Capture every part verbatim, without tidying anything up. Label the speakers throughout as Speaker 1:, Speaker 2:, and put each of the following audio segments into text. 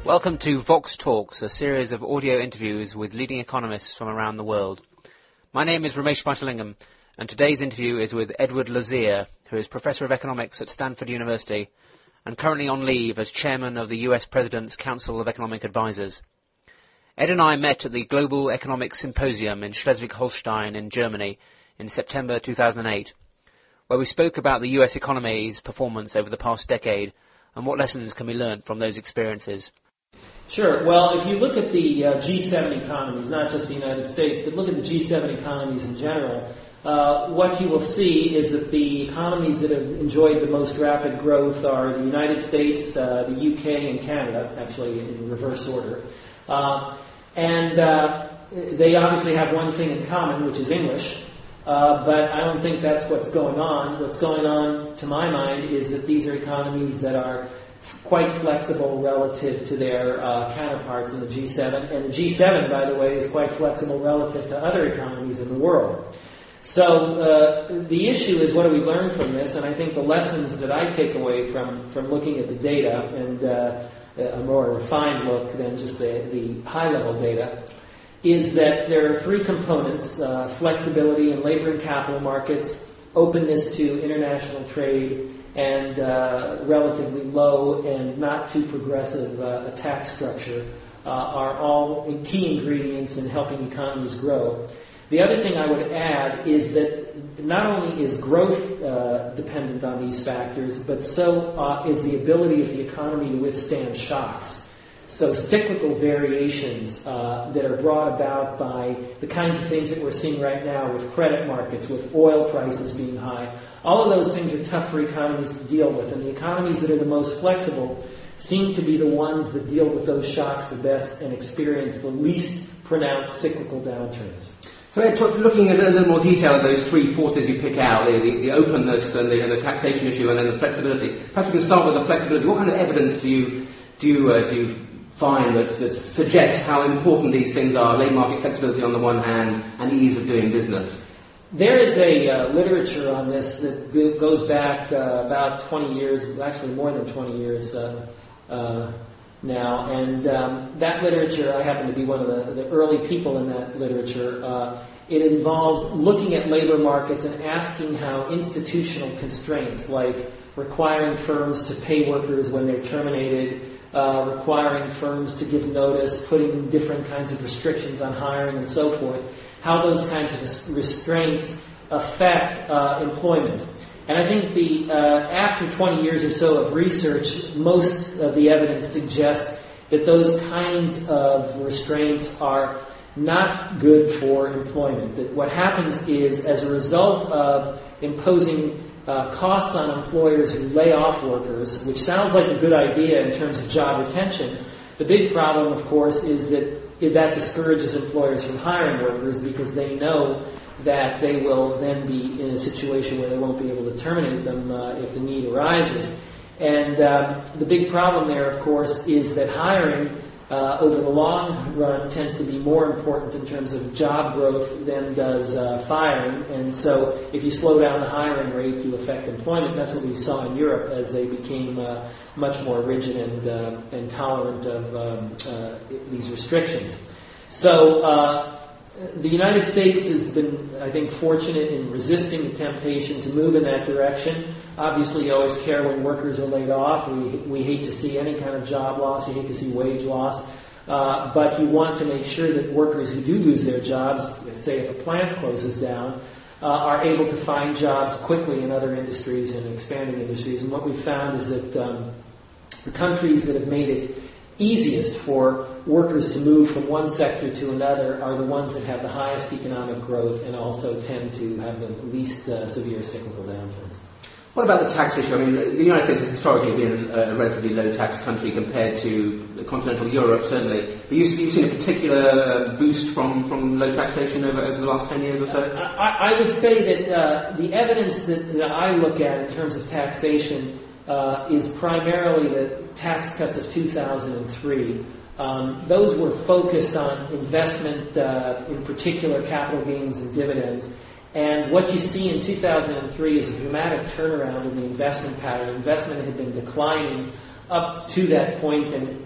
Speaker 1: Welcome to Vox Talks, a series of audio interviews with leading economists from around the world. My name is Ramesh Pantalingam, and today's interview is with Edward Lazear, who is Professor of Economics at Stanford University and currently on leave as Chairman of the U S President's Council of Economic Advisers. Ed and I met at the Global Economic Symposium in Schleswig-Holstein in Germany in September two thousand eight, where we spoke about the U S economy's performance over the past decade and what lessons can be learned from those experiences.
Speaker 2: Sure. Well, if you look at the uh, G seven economies, not just the United States, but look at the G seven economies in general, uh, what you will see is that the economies that have enjoyed the most rapid growth are the United States, uh, the U K, and Canada, actually in reverse order. Uh, and uh, they obviously have one thing in common, which is English. Uh, but I don't think that's what's going on. What's going on, to my mind, is that these are economies that are quite flexible relative to their uh, counterparts in the G seven. And the G seven, by the way, is quite flexible relative to other economies in the world. So uh, the issue is, what do we learn from this? And I think the lessons that I take away from, from looking at the data, and uh, a more refined look than just the, the high-level data, is that there are three components: uh, flexibility in labor and capital markets, openness to international trade, and uh, relatively low and not too progressive uh, a tax structure uh, are all key ingredients in helping economies grow. The other thing I would add is that not only is growth uh, dependent on these factors, but so uh, is the ability of the economy to withstand shocks. So cyclical variations uh, that are brought about by the kinds of things that we're seeing right now with credit markets, with oil prices being high, all of those things are tough for economies to deal with. And the economies that are the most flexible seem to be the ones that deal with those shocks the best and experience the least pronounced cyclical downturns.
Speaker 3: So Ed, looking at a little more detail at those three forces you pick out, the, the, the openness and the, and the taxation issue and then the flexibility. Perhaps we can start with the flexibility. What kind of evidence do you do you, uh, do you find that, that suggests how important these things are, labour market flexibility on the one hand and ease of doing business?
Speaker 2: There is a uh, literature on this that go- goes back uh, about twenty years, actually more than twenty years uh, uh, now, and um, that literature, I happen to be one of the, the early people in that literature. Uh, it involves looking at labor markets and asking how institutional constraints, like requiring firms to pay workers when they're terminated, uh, requiring firms to give notice, putting different kinds of restrictions on hiring and so forth, how those kinds of restraints affect uh, employment. And I think the uh, after twenty years or so of research, most of the evidence suggests that those kinds of restraints are not good for employment. That what happens is, as a result of imposing uh, costs on employers who lay off workers, which sounds like a good idea in terms of job retention, the big problem, of course, is that that discourages employers from hiring workers because they know that they will then be in a situation where they won't be able to terminate them uh, if the need arises. And um, the big problem there, of course, is that hiring uh, over the long run tends to be more important in terms of job growth than does uh, firing. And so if you slow down the hiring rate, you affect employment. That's what we saw in Europe as they became uh, much more rigid and, uh, and tolerant of um, uh, these restrictions. So uh, the United States has been, I think, fortunate in resisting the temptation to move in that direction. Obviously, you always care when workers are laid off. We we hate to see any kind of job loss. You hate to see wage loss. Uh, but you want to make sure that workers who do lose their jobs, say if a plant closes down, uh, are able to find jobs quickly in other industries and expanding industries. And what we've found is that um, the countries that have made it easiest for workers to move from one sector to another are the ones that have the highest economic growth and also tend to have the least uh, severe cyclical downturns.
Speaker 3: What about the tax issue? I mean, the United States has historically been a relatively low-tax country compared to continental Europe, certainly. But you've, you've seen a particular boost from, from low taxation over, over the last ten years or so?
Speaker 2: I, I would say that uh, the evidence that, that I look at in terms of taxation uh, is primarily the tax cuts of two thousand three. Um, those were focused on investment, uh, in particular capital gains and dividends. And what you see in two thousand three is a dramatic turnaround in the investment pattern. Investment had been declining up to that point and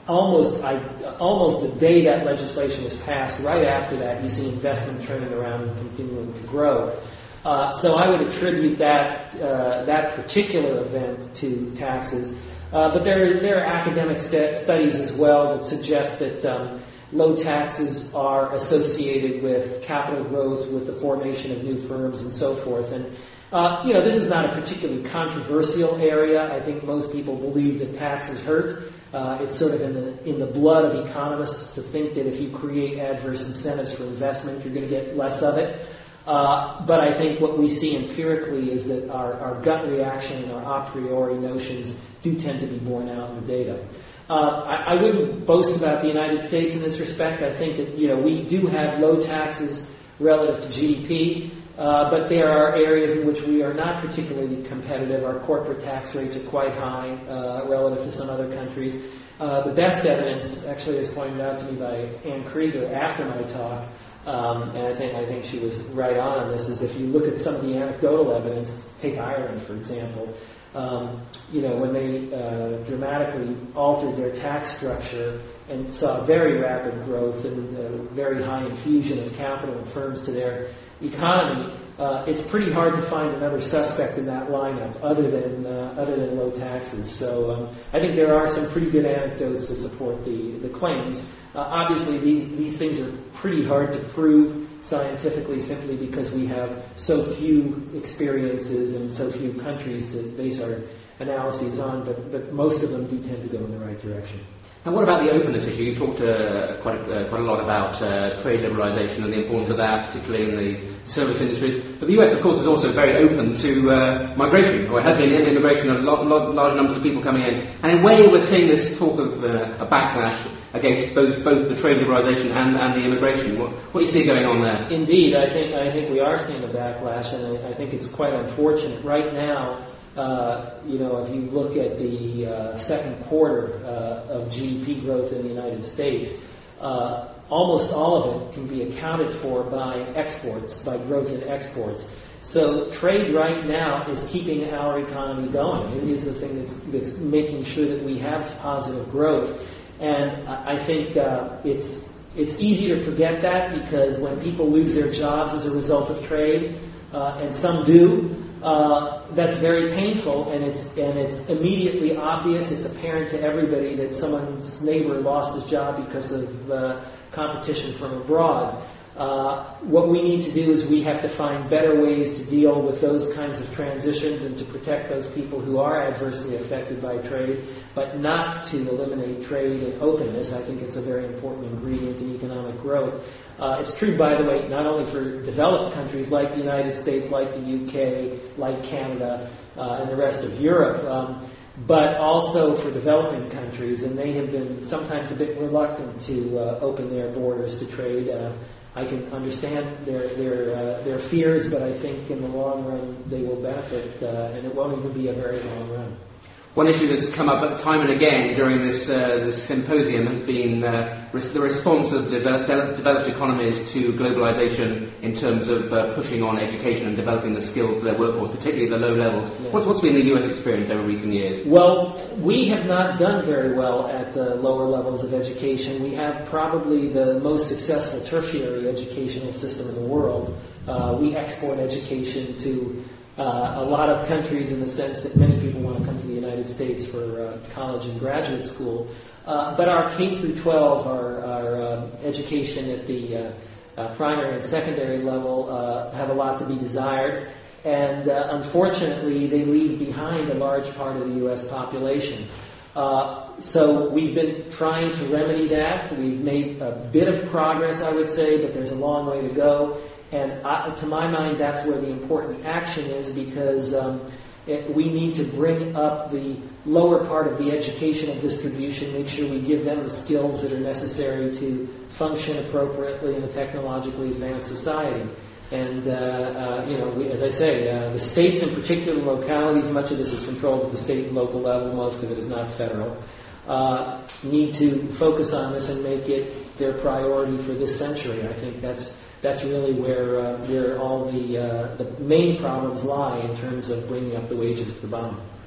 Speaker 2: almost I, almost the day that legislation was passed, right after that, you see investment turning around and continuing to grow. Uh, so I would attribute that uh, that particular event to taxes. Uh, but there, there are academic st- studies as well that suggest that um, low taxes are associated with capital growth, with the formation of new firms, and so forth. And uh, you know, this is not a particularly controversial area. I think most people believe that taxes hurt. Uh, it's sort of in the in the blood of economists to think that if you create adverse incentives for investment, you're going to get less of it. Uh, but I think what we see empirically is that our, our gut reaction and our a priori notions do tend to be borne out in the data. Uh, I, I wouldn't boast about the United States in this respect. I think that, you know, we do have low taxes relative to G D P, uh, but there are areas in which we are not particularly competitive. Our corporate tax rates are quite high uh, relative to some other countries. Uh, the best evidence, actually, is pointed out to me by Ann Krieger after my talk, Um, and I think I think she was right on on this, is if you look at some of the anecdotal evidence, take Ireland, for example, um, you know, when they uh, dramatically altered their tax structure and saw very rapid growth and uh, very high infusion of capital and firms to their economy, uh, it's pretty hard to find another suspect in that lineup other than uh, other than low taxes. So um, I think there are some pretty good anecdotes that support the, the claims. Uh, obviously, these, these things are pretty hard to prove scientifically simply because we have so few experiences and so few countries to base our analyses on, but, but most of them do tend to go in the right direction.
Speaker 3: And what about the openness issue? You talked uh, quite, a, uh, quite a lot about uh, trade liberalisation and the importance of that, particularly in the service industries. But the U S, of course, is also very open to uh, migration, or it has been immigration, a lot, lot, large numbers of people coming in. And in a way, we're seeing this talk of uh, a backlash against both both the trade liberalisation and, and the immigration. What, what do you see going on there?
Speaker 2: Indeed, I think I think we are seeing a backlash, and I, I think it's quite unfortunate. Right now, uh, you know, if you look at the uh, second quarter uh, of G D P growth in the United States, uh, almost all of it can be accounted for by exports, by growth in exports. So trade right now is keeping our economy going. It is the thing that's, that's making sure that we have positive growth. And I think uh, it's it's easy to forget that because when people lose their jobs as a result of trade, uh, and some do, uh, that's very painful, and it's and it's immediately obvious. It's apparent to everybody that someone's neighbor lost his job because of uh, competition from abroad. Uh, what we need to do is we have to find better ways to deal with those kinds of transitions and to protect those people who are adversely affected by trade, but not to eliminate trade and openness. I think it's a very important ingredient in economic growth. Uh, it's true, by the way, not only for developed countries like the United States, like the U K, like Canada, uh, and the rest of Europe, um, but also for developing countries, and they have been sometimes a bit reluctant to uh, open their borders to trade. Uh, I can understand their their uh, their fears, but I think in the long run they will benefit, uh, and it won't even be a very long run.
Speaker 3: One issue that's come up time and again during this uh, this symposium has been uh, res- the response of developed, developed economies to globalization in terms of uh, pushing on education and developing the skills of their workforce, particularly the low levels. Yes. What's, what's been the U S experience over recent years?
Speaker 2: Well, we have not done very well at the lower levels of education. We have probably the most successful tertiary educational system in the world. Uh, we export education to Uh, a lot of countries in the sense that many people want to come to the United States for uh, college and graduate school. Uh, but our K through twelve, our, our uh, education at the uh, uh, primary and secondary level uh, have a lot to be desired. And uh, unfortunately, they leave behind a large part of the U S population. Uh, so we've been trying to remedy that. We've made a bit of progress, I would say, but there's a long way to go. And I, to my mind, that's where the important action is, because um, it, we need to bring up the lower part of the educational distribution, make sure we give them the skills that are necessary to function appropriately in a technologically advanced society. And, uh, uh, you know, we, as I say, uh, the states in particular, localities, much of this is controlled at the state and local level, most of it is not federal, uh, need to focus on this and make it their priority for this century. I think that's That's really where uh, where all the uh, the main problems lie in terms of bringing up the wages at the bottom.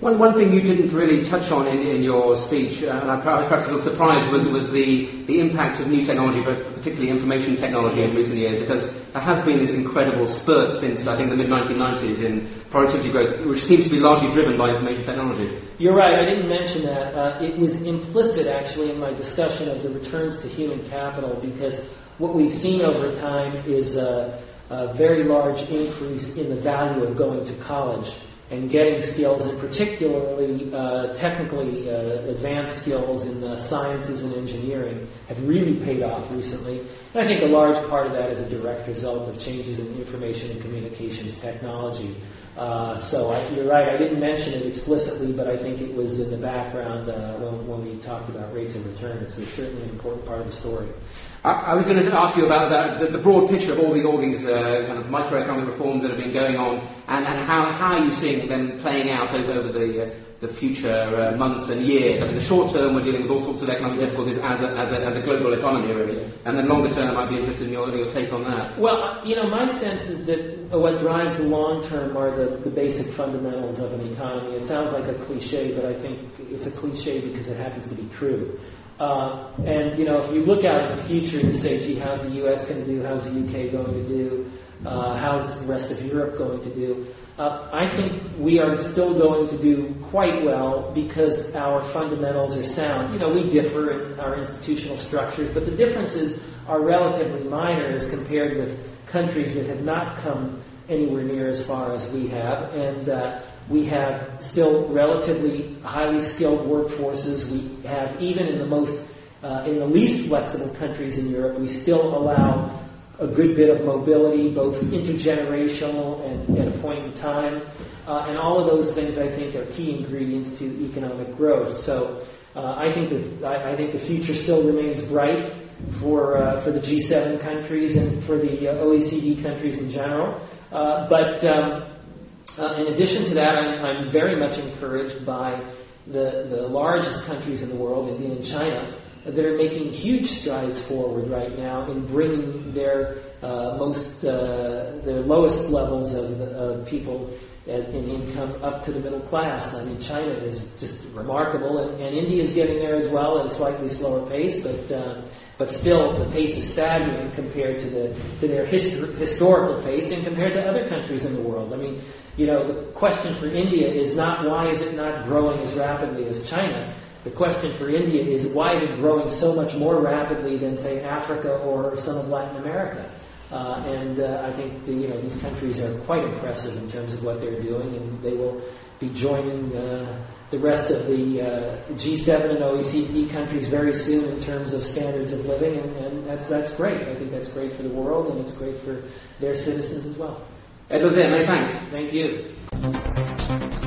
Speaker 3: One, one thing you didn't really touch on in, in your speech, uh, and I was perhaps a little surprised, was, was the, the impact of new technology, but particularly information technology in recent years, because there has been this incredible spurt since, I think, the mid nineteen nineties in productivity growth, which seems to be largely driven by information technology.
Speaker 2: You're right, I didn't mention that. Uh, it was implicit, actually, in my discussion of the returns to human capital, because what we've seen over time is a, a very large increase in the value of going to college and getting skills, and particularly uh, technically uh, advanced skills in the sciences and engineering, have really paid off recently. And I think a large part of that is a direct result of changes in information and communications technology. Uh, so I, you're right, I didn't mention it explicitly, but I think it was in the background uh, when, when we talked about rates of return. It's, it's certainly an important part of the story.
Speaker 3: I was going to ask you about that, the, the broad picture of all, the, all these uh, kind of microeconomic reforms that have been going on, and, and how, how are you seeing them playing out over, over the, uh, the future uh, months and years? I mean, the short term, we're dealing with all sorts of economic difficulties as a, as a, as a global economy, really. And then longer term, I might be interested in your, in your take on that.
Speaker 2: Well, you know, my sense is that what drives the long term are the, the basic fundamentals of an economy. It sounds like a cliche, but I think it's a cliche because it happens to be true. Uh, and, you know, if you look out in the future and you say, gee, how's the U S going to do? How's the U K going to do? Uh, how's the rest of Europe going to do? Uh, I think we are still going to do quite well because our fundamentals are sound. You know, we differ in our institutional structures, but the differences are relatively minor as compared with countries that have not come anywhere near as far as we have. And uh, we have still relatively highly skilled workforces. We have, even in the most, uh, in the least flexible countries in Europe, we still allow a good bit of mobility, both intergenerational and at a point in time. Uh, and all of those things, I think, are key ingredients to economic growth. So uh, I think that I, I think the future still remains bright for uh, for the G seven countries and for the uh, O E C D countries in general. Uh, but um, uh, in addition to that, I'm, I'm very much encouraged by the the largest countries in the world, India and China, that are making huge strides forward right now in bringing their uh, most uh, their lowest levels of, of people in income up to the middle class. I mean, China is just remarkable, and, and India is getting there as well at a slightly slower pace, but uh, but still the pace is staggering compared to the to their histor- historical pace and compared to other countries in the world. I mean, you know, the question for India is not why is it not growing as rapidly as China. The question for India is why is it growing so much more rapidly than, say, Africa or some of Latin America? Uh, and uh, I think the, you know these countries are quite impressive in terms of what they're doing, and they will be joining uh, the rest of the uh, G seven and O E C D countries very soon in terms of standards of living, and, and that's that's great. I think that's great for the world, and it's great for their citizens as well.
Speaker 3: Ed Lazier, many thanks.
Speaker 2: Thank you.